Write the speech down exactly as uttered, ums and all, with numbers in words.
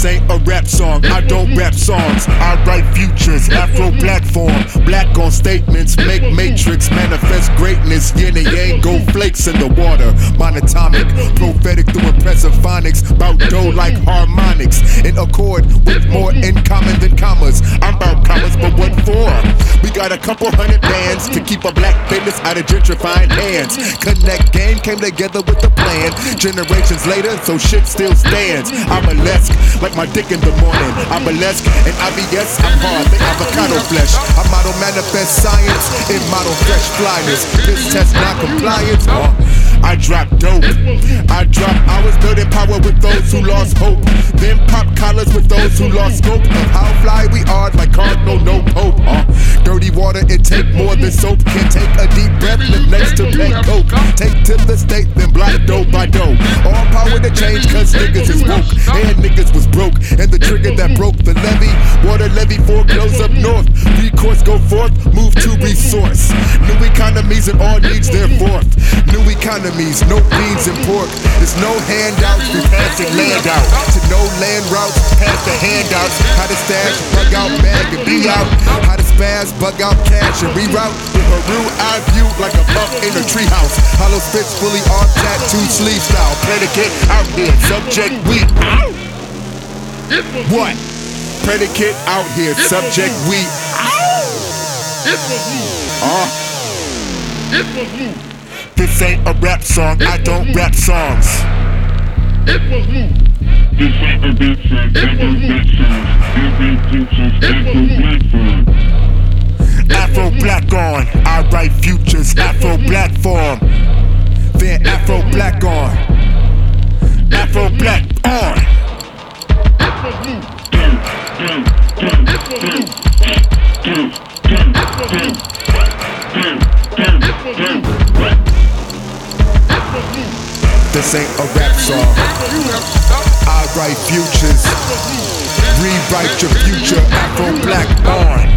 ain't a rap song, I don't rap songs. I write futures, Afro-black form. Black on statements, make matrix, manifest greatness. Yin and yang, gold flakes in the water. Monatomic, prophetic through impressive phonics. Bout dough like harmonics. In accord with more in common than commas. I'm about commas, but what for? We got a couple hundred bands to keep a black business out of gentrifying hands. Connect game came together with a plan. Generations later, so shit still stands. I'm a lesk, like my dick in the morning. I'm a lesk, and I B S, I'm hard, they avocado flesh. I model manifest science in model fresh flyness. This test non-compliance. Uh, I drop dope. I drop hours building power with those who lost hope. Then pop collars with those who lost scope of how fly we are like cardinal, no pope. Uh, dirty water, it take more than soap. Can take a deep breath, live next to pet coke. Take to the state, then block dough by dough. All power to change, cause niggas is woke. And niggas was broke. And the trigger that broke the levee. Water levy foreclose up north. Recourse go forth, move to resource. New economies and all needs their forth. New economies, no beans and pork. There's no handouts, we passing land out. To no land routes, pass the handouts. How to stash, bug out, bag and be out. How to spaz, bug out cash and reroute. With a real eye view like a buck in a treehouse. Hollow spits, fully armed, tattoo, sleeve style. Predicate out here, subject we. Ow! What? Predicate out here, subject we. Uh. This ain't a rap song, I don't rap songs. This ain't a rap song, I don't rap songs. Afro-black on, I write futures, Afro-black form. Then Afro-black on, Afro-black on. This ain't a rap song, I write futures. Rewrite your future, Afro-black on.